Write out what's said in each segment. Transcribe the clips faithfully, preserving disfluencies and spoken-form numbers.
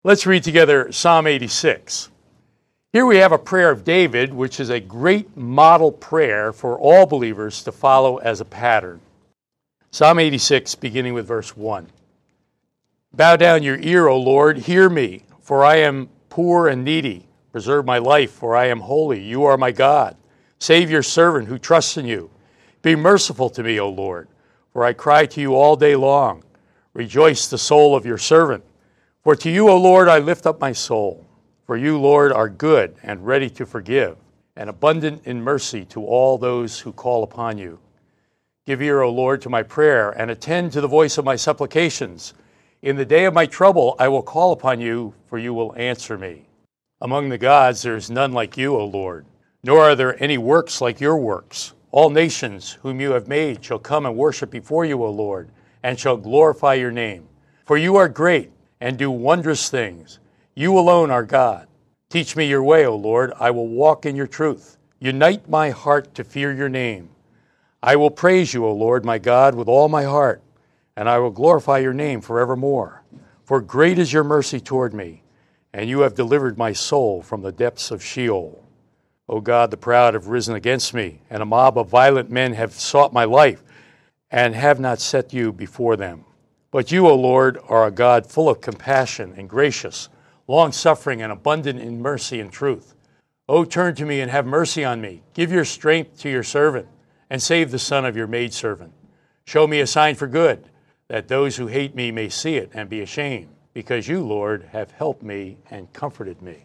Let's read together Psalm eighty-six. Here we have a prayer of David, which is a great model prayer for all believers to follow as a pattern. Psalm eighty-six, beginning with verse one. Bow down your ear, O Lord, hear me, for I am poor and needy. Preserve my life, for I am holy. You are my God. Save your servant who trusts in you. Be merciful to me, O Lord, for I cry to you all day long. Rejoice the soul of your servant. For to you, O Lord, I lift up my soul. For you, Lord, are good and ready to forgive, and abundant in mercy to all those who call upon you. Give ear, O Lord, to my prayer, and attend to the voice of my supplications. In the day of my trouble I will call upon you, for you will answer me. Among the gods there is none like you, O Lord, nor are there any works like your works. All nations whom you have made shall come and worship before you, O Lord, and shall glorify your name. For you are great, and do wondrous things. You alone are God. Teach me your way, O Lord. I will walk in your truth. Unite my heart to fear your name. I will praise you, O Lord, my God, with all my heart, and I will glorify your name forevermore. For great is your mercy toward me, and you have delivered my soul from the depths of Sheol. O God, the proud have risen against me, and a mob of violent men have sought my life, and have not set you before them. But you, O Lord, are a God full of compassion and gracious, long-suffering and abundant in mercy and truth. O turn to me and have mercy on me. Give your strength to your servant, and save the son of your maidservant. Show me a sign for good, that those who hate me may see it and be ashamed, because you, Lord, have helped me and comforted me.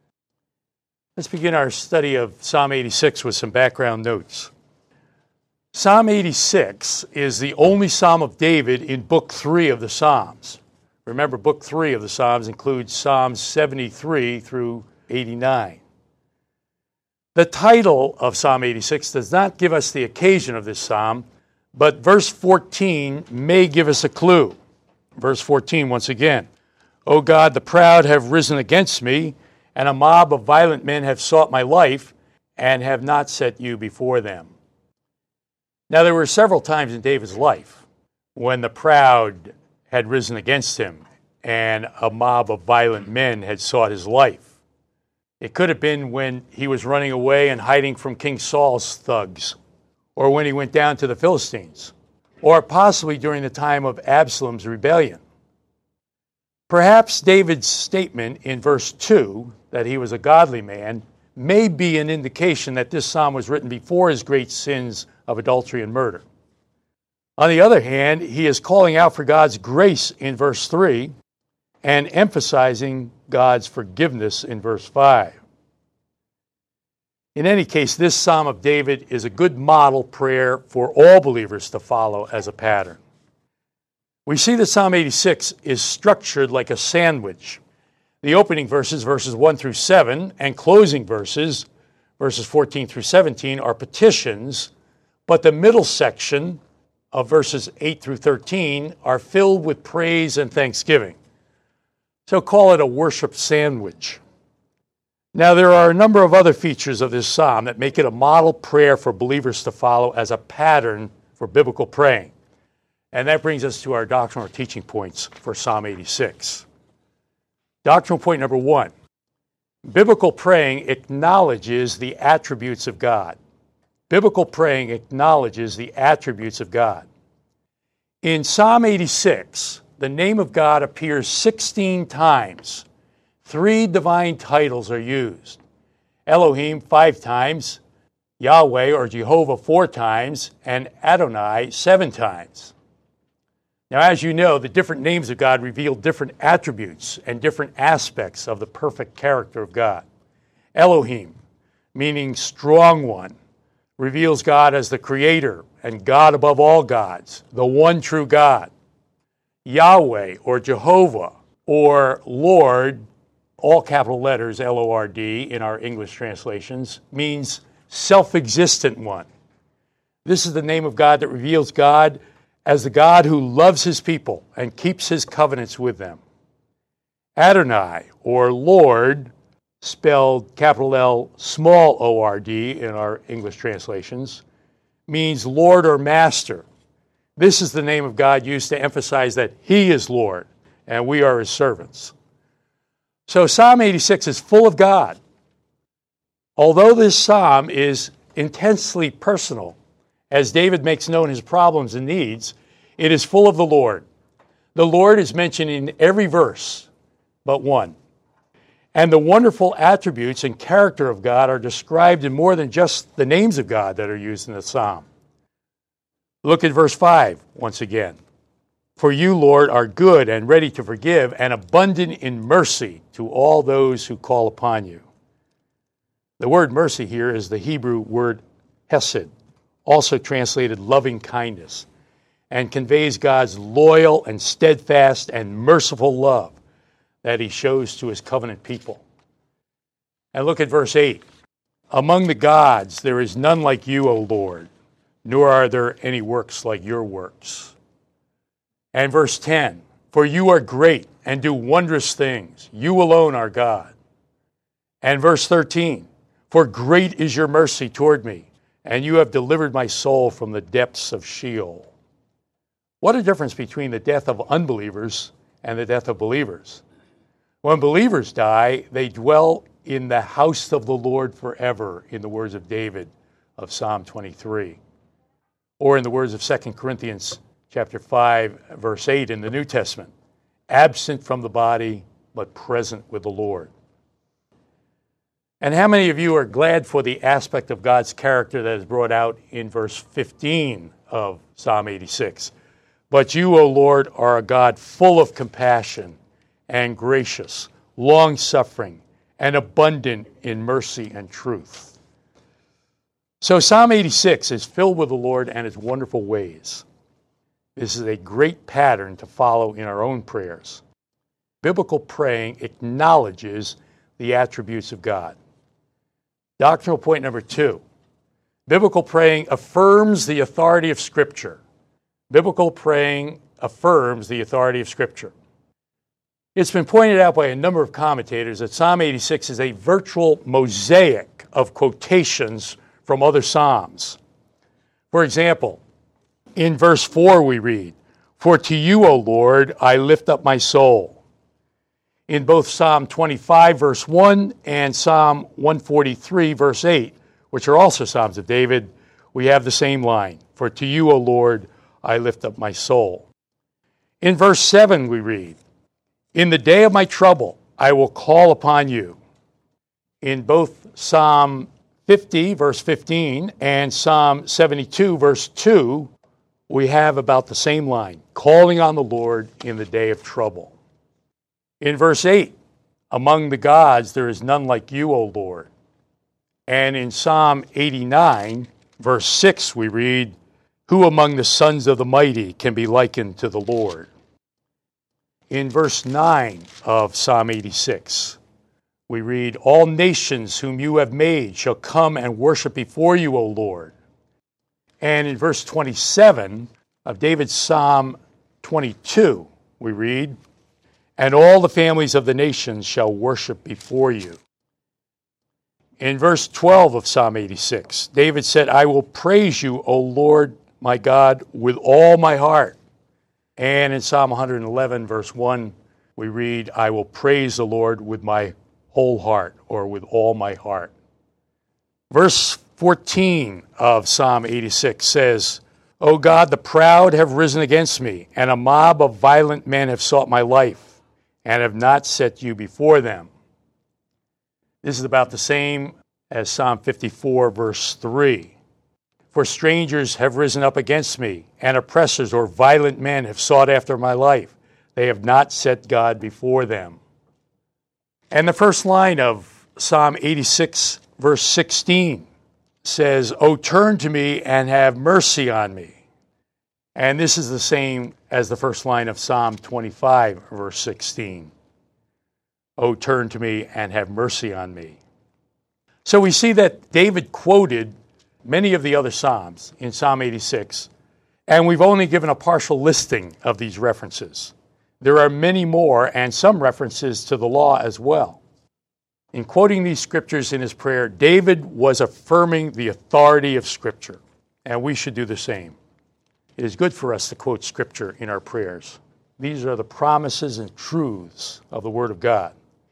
Let's begin our study of Psalm eighty-six with some background notes. Psalm eighty-six is the only Psalm of David in Book three of the Psalms. Remember, Book three of the Psalms includes Psalms seventy-three through eighty-nine. The title of Psalm eighty-six does not give us the occasion of this psalm, but verse fourteen may give us a clue. Verse fourteen, once again. O God, the proud have risen against me, and a mob of violent men have sought my life, and have not set you before them. Now, there were several times in David's life when the proud had risen against him and a mob of violent men had sought his life. It could have been when he was running away and hiding from King Saul's thugs, or when he went down to the Philistines, or possibly during the time of Absalom's rebellion. Perhaps David's statement in verse two, that he was a godly man, may be an indication that this psalm was written before his great sins of adultery and murder. On the other hand, he is calling out for God's grace in verse three and emphasizing God's forgiveness in verse five. In any case, this Psalm of David is a good model prayer for all believers to follow as a pattern. We see that Psalm eighty-six is structured like a sandwich. The opening verses, verses one through seven, and closing verses, verses fourteen through seventeen, are petitions, but the middle section of verses eight through thirteen are filled with praise and thanksgiving. So call it a worship sandwich. Now, there are a number of other features of this psalm that make it a model prayer for believers to follow as a pattern for biblical praying. And that brings us to our doctrinal teaching points for Psalm eighty-six. Doctrinal point number one. Biblical praying acknowledges the attributes of God. Biblical praying acknowledges the attributes of God. In Psalm eighty-six, the name of God appears sixteen times. Three divine titles are used. Elohim five times, Yahweh or Jehovah four times, and Adonai seven times. Now, as you know, the different names of God reveal different attributes and different aspects of the perfect character of God. Elohim, meaning strong one, reveals God as the creator and God above all gods, the one true God. Yahweh or Jehovah or Lord, all capital letters, L O R D in our English translations, means self-existent one. This is the name of God that reveals God as the God who loves his people and keeps his covenants with them. Adonai, or Lord, spelled capital L, small O R D in our English translations, means Lord or Master. This is the name of God used to emphasize that he is Lord and we are his servants. So Psalm eighty-six is full of God. Although this psalm is intensely personal, as David makes known his problems and needs, it is full of the Lord. The Lord is mentioned in every verse but one. And the wonderful attributes and character of God are described in more than just the names of God that are used in the psalm. Look at verse five once again. For you, Lord, are good and ready to forgive and abundant in mercy to all those who call upon you. The word mercy here is the Hebrew word hesed, also translated loving kindness, and conveys God's loyal and steadfast and merciful love that he shows to his covenant people. And look at verse eight. Among the gods there is none like you, O Lord, nor are there any works like your works. And verse ten. For you are great and do wondrous things. You alone are God. And verse thirteen. For great is your mercy toward me, and you have delivered my soul from the depths of Sheol. What a difference between the death of unbelievers and the death of believers. When believers die, they dwell in the house of the Lord forever, in the words of David of Psalm twenty-three. Or in the words of Second Corinthians chapter five, verse eight in the New Testament, absent from the body, but present with the Lord. And how many of you are glad for the aspect of God's character that is brought out in verse fifteen of Psalm eighty-six? But you, O Lord, are a God full of compassion and gracious, long-suffering, and abundant in mercy and truth. So Psalm eighty-six is filled with the Lord and his wonderful ways. This is a great pattern to follow in our own prayers. Biblical praying acknowledges the attributes of God. Doctrinal point number two. Biblical praying affirms the authority of Scripture. Biblical praying affirms the authority of Scripture. It's been pointed out by a number of commentators that Psalm eighty-six is a virtual mosaic of quotations from other psalms. For example, in verse four we read, For to you, O Lord, I lift up my soul. In both Psalm twenty-five, verse one, and Psalm one forty-three, verse eight, which are also Psalms of David, we have the same line, For to you, O Lord, I lift up my soul. In verse seven we read, In the day of my trouble, I will call upon you. In both Psalm fifty, verse fifteen, and Psalm seventy-two, verse two, we have about the same line, calling on the Lord in the day of trouble. In verse eight, among the gods there is none like you, O Lord. And in Psalm eighty-nine, verse six, we read, Who among the sons of the mighty can be likened to the Lord? In verse nine of Psalm eighty-six, we read, All nations whom you have made shall come and worship before you, O Lord. And in verse twenty-seven of David's Psalm twenty-two, we read, And all the families of the nations shall worship before you. In verse twelve of Psalm eighty-six, David said, I will praise you, O Lord my God, with all my heart. And in Psalm one eleven, verse one, we read, I will praise the Lord with my whole heart, or with all my heart. Verse fourteen of Psalm eighty-six says, O God, the proud have risen against me, and a mob of violent men have sought my life, and have not set you before them. This is about the same as Psalm fifty-four, verse three. For strangers have risen up against me, and oppressors or violent men have sought after my life. They have not set God before them. And the first line of Psalm eighty-six, verse sixteen says, O turn to me and have mercy on me. And this is the same as the first line of Psalm twenty-five, verse sixteen. O turn to me and have mercy on me. So we see that David quoted many of the other Psalms in Psalm eighty-six, and we've only given a partial listing of these references. There are many more, and some references to the law as well. In quoting these scriptures in his prayer, David was affirming the authority of Scripture, and we should do the same. It is good for us to quote Scripture in our prayers. These are the promises and truths of the Word of God.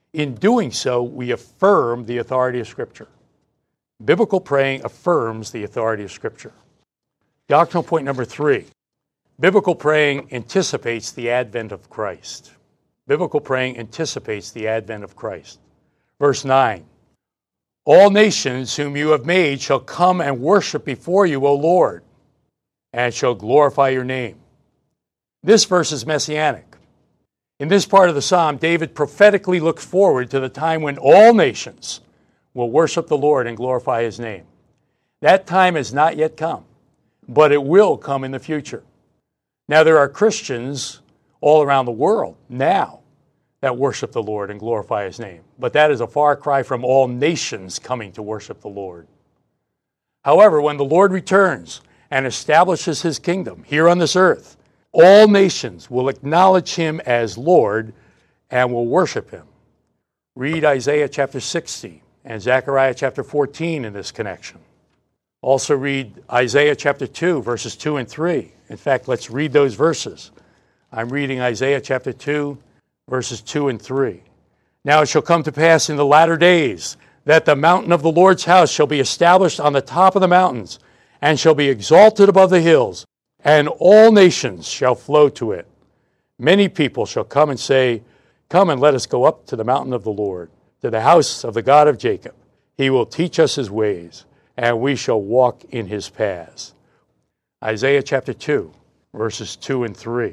In doing so, we affirm the authority of Scripture. Biblical praying affirms the authority of Scripture. Doctrinal point number three. Biblical praying anticipates the advent of Christ. Biblical praying anticipates the advent of Christ. Verse nine. All nations whom you have made shall come and worship before you, O Lord, and shall glorify your name. This verse is messianic. In this part of the psalm, David prophetically looks forward to the time when all nations will worship the Lord and glorify his name. That time has not yet come, but it will come in the future. Now, there are Christians all around the world now that worship the Lord and glorify his name, but that is a far cry from all nations coming to worship the Lord. However, when the Lord returns and establishes his kingdom here on this earth, all nations will acknowledge him as Lord and will worship him. Read Isaiah chapter sixty and Zechariah chapter fourteen in this connection. Also read Isaiah chapter two, verses two and three. In fact, let's read those verses. I'm reading Isaiah chapter two, verses two and three. Now it shall come to pass in the latter days that the mountain of the Lord's house shall be established on the top of the mountains and shall be exalted above the hills, and all nations shall flow to it. Many people shall come and say, Come and let us go up to the mountain of the Lord, to the house of the God of Jacob. He will teach us his ways, and we shall walk in his paths. Isaiah chapter two, verses two and three.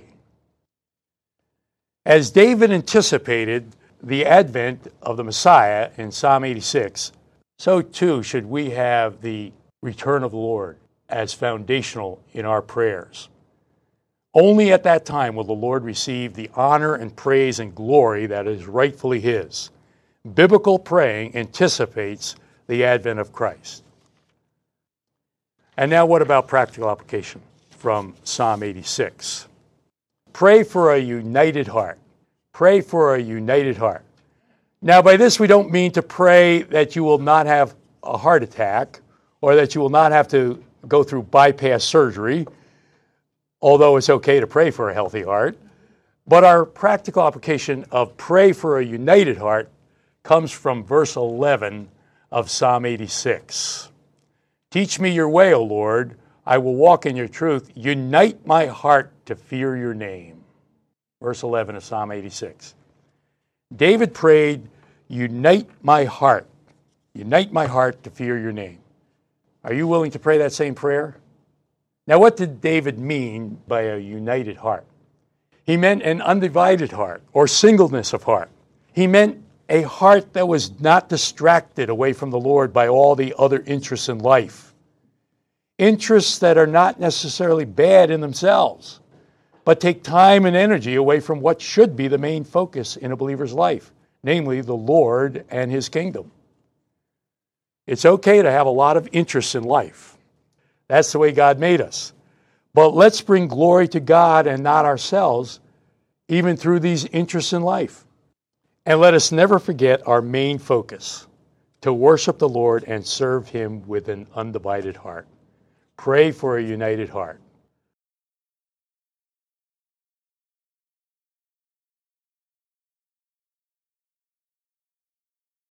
As David anticipated the advent of the Messiah in Psalm eighty-six, so too should we have the return of the Lord as foundational in our prayers. Only at that time will the Lord receive the honor and praise and glory that is rightfully his. Biblical praying anticipates the advent of Christ. And now what about practical application from Psalm eighty-six? Pray for a united heart. Pray for a united heart. Now, by this we don't mean to pray that you will not have a heart attack or that you will not have to go through bypass surgery, although it's okay to pray for a healthy heart. But our practical application of pray for a united heart comes from verse eleven of Psalm eighty-six. Teach me your way, O Lord. I will walk in your truth. Unite my heart to fear your name. Verse eleven of Psalm eighty-six. David prayed, unite my heart. Unite my heart to fear your name. Are you willing to pray that same prayer? Now, what did David mean by a united heart? He meant an undivided heart or singleness of heart. He meant a heart that was not distracted away from the Lord by all the other interests in life. Interests that are not necessarily bad in themselves, but take time and energy away from what should be the main focus in a believer's life, namely the Lord and his kingdom. It's okay to have a lot of interests in life. That's the way God made us. But let's bring glory to God and not ourselves, even through these interests in life. And let us never forget our main focus, to worship the Lord and serve him with an undivided heart. Pray for a united heart.